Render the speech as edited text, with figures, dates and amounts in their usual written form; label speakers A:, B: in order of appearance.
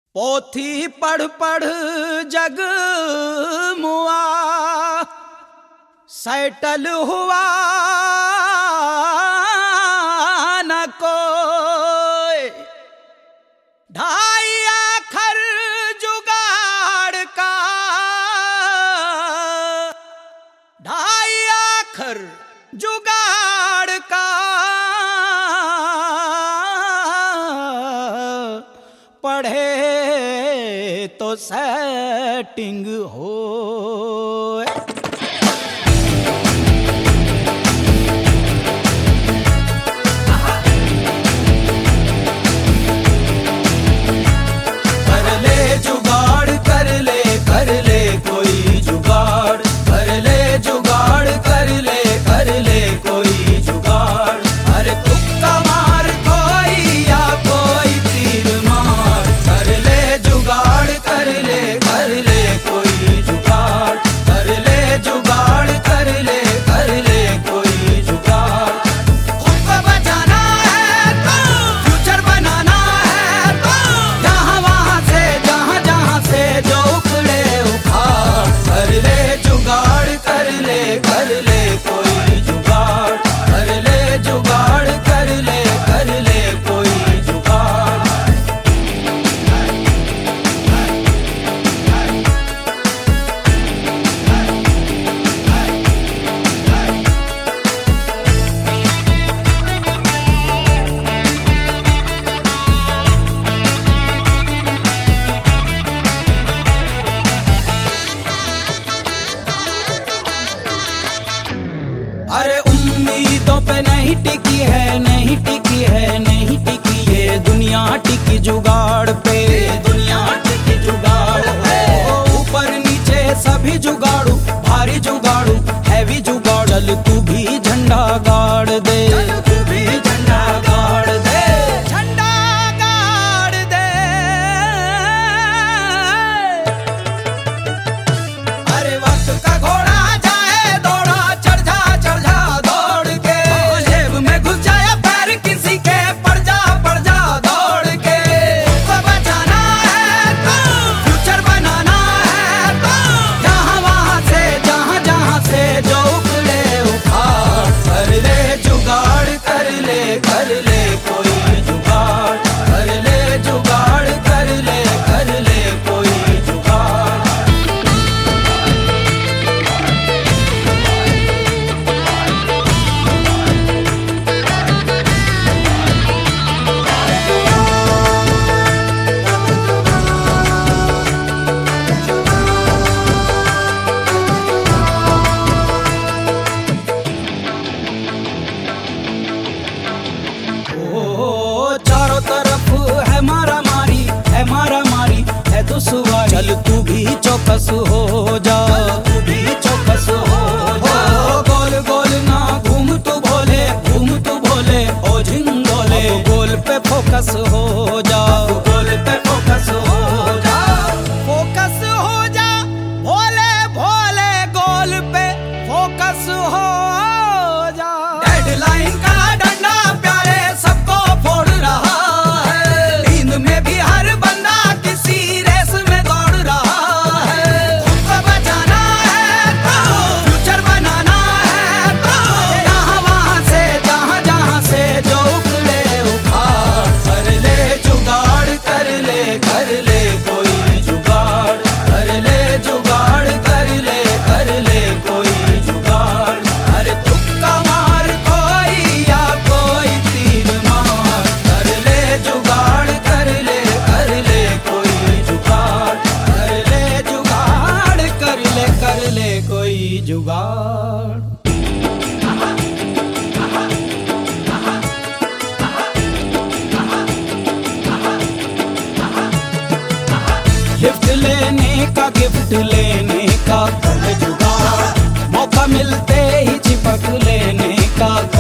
A: पोथी पढ़ पढ़ जग मुआ, सैटल हुआ न कोई। ढाई आखर जुगाड़ का, ढाई आखर जुगाड़ का, पढ़े तो सेटिंग हो। अरे उम्मीदों पे नहीं टिकी है, नहीं टिकी है, नहीं टिकी ये दुनिया, टिकी जुगाड़ पे। दुनिया टिकी जुगाड़ पे, ऊपर नीचे सभी जुगाड़ू, भारी जुगाड़ू, हैवी जुगाड़। चल तू भी झंडा गाड़ दे, तू भी झंडा गाड़ दे, झंडा गाड़ दे। अरे वक्त का घोड़ा जाए दौड़ा, चढ़ जा दौड़ के, जेब में घुस जाए पैर किसी के, पड़ जा दौड़ के। को बचाना है तो, फ्यूचर बनाना है तो, यहाँ वहाँ से जहाँ से जो उखड़े उखाड़। कर ले जुगाड़, कर ले कोई जुगाड़, कर ले जुगाड़, कर ले कोई जुगाड़। चारों तरफ है मारा मारी है दुश्वारी। चल तू भी चौकस हो जा, तू भी चौकस हो जा। गोल गोल ना घूम तू भोले, ओ झिंगोले। गोल पे फोकस हो जा, गोल पे फोकस हो जा, फोकस हो जा। भोले भोले गोल पे फोकस हो जा। डेडलाइन का डंडा प्यारे सबको फोड़ रहा है, नींद में भी हर बंदा किसी रेस में दौड़ रहा है। खुद को बचाना है तो, फ्यूचर बनाना है तो, यहाँ वहाँ से जहाँ से जो उखड़े उखाड़। कर ले जुगाड़, कर ले कोई जुगाड़, कर ले जुगाड़, कर ले कोई जुगाड़। अरे तुक्का मार कोई या कोई तीर मार, कर ले जुगाड़, कर ले कोई जुगाड़, कर ले जुगाड़, कर ले कोई जुगाड़। लिफ्ट लेने का, गिफ्ट लेने का कर जुगाड़, मौका मिलते ही चिपक लेने का।